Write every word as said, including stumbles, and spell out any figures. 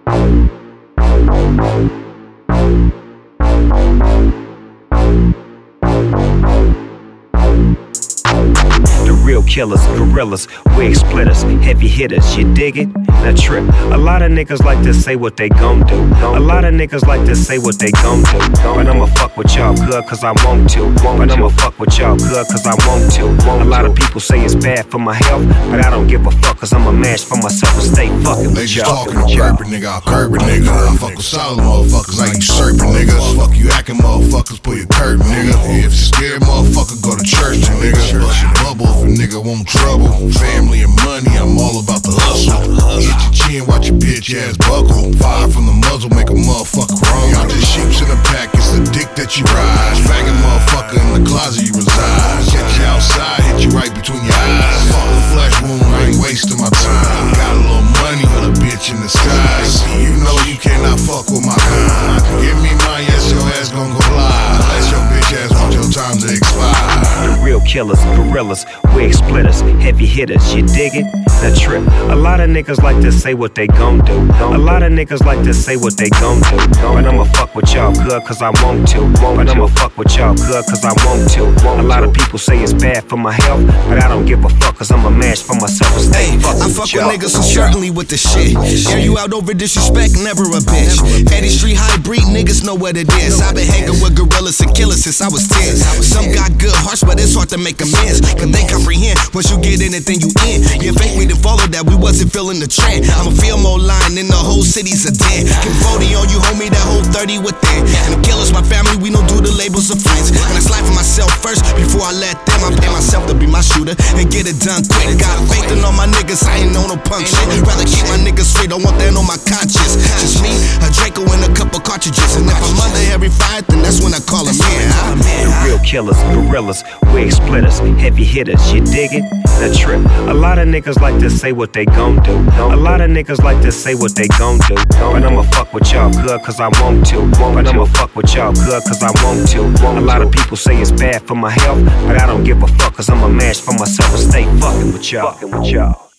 The real killers, gorillas, wig splitters, heavy hitters, you dig it? Now trip. A lot of niggas like to say what they gon' do. A lot of niggas like to say what they gon' do. But I'ma fuck with y'all good cause I want to. But I'ma fuck with y'all good cause I want to. A lot of people say it's bad for my health, but I don't give a fuck cause I'm a match for myself and stay fucking with y'all. Talking, I'm curb nigga, I'll curb a nigga. I fuck with solid motherfuckers, I ain't usurping niggas. Fuck you acting motherfuckers, pull your curtain nigga. If you're scared motherfucker, go to church nigga. Bust your bubble if a nigga want trouble. Family and money, I'm all about the hustle. Hit your chin, watch your bitch ass buckle. Fire from the muzzle, make a motherfucker wrong. Y'all just sheeps in a pack, it's the dick that you ride. Faggot motherfucker in the closet you reside. Catch you outside, hit you right between your eyes. Fuck the flesh wound, I ain't wasting my time. Got a little money, but a bitch in the sky. See, you know you cannot fuck with my kind. Give me mine, yes, your ass gon' go fly. Unless your bitch ass want your time to expire. The real killers, gorillas, wig splitters, heavy hitters, you dig it? Now trip. A lot of niggas like to say what they gon' do. A lot of niggas like to say what they gon' do. But I'ma fuck with y'all good cause I want to. But I'ma fuck with y'all good cause I want to. A lot of people say it's bad for my health, but I don't give a fuck cause I'm a match for myself and stay fucking I with fuck y'all. with niggas who certainly with the shit. Air you out over disrespect, never a bitch. Petty street hybrid niggas know what it is. I've been hanging with gorillas and killers since I was ten. Some got good hearts, but it's hard to make amends. Cause they comprehend once you get in it, then you in. You fake me to follow that, we wasn't feeling the trend. I'm a feel more line in the whole city's a den. Can forty on you, homie, that whole thirty within. And the killers, my family, we don't do the labels of friends. And I slide for myself first before I let them. I pay myself to be my shooter and get it done quick. Got faith in all my niggas, I ain't on no punk shit. Rather keep my niggas free, don't want that on my conscience. Just me, a Draco, and a couple cartridges. And if I'm under every fire, then that's when I call him in. The real killers, gorillas, wig splitters, heavy hitters, you dig it? Now trip. A lot of niggas like to say what they gon' do. A lot of niggas like to say what they gon' do. But I'ma fuck with y'all good cause I want to. But I'ma fuck with y'all good cause I want to. A lot of people say it's bad for my health, but I don't give a fuck cause I'm a match for myself and stay fucking with y'all.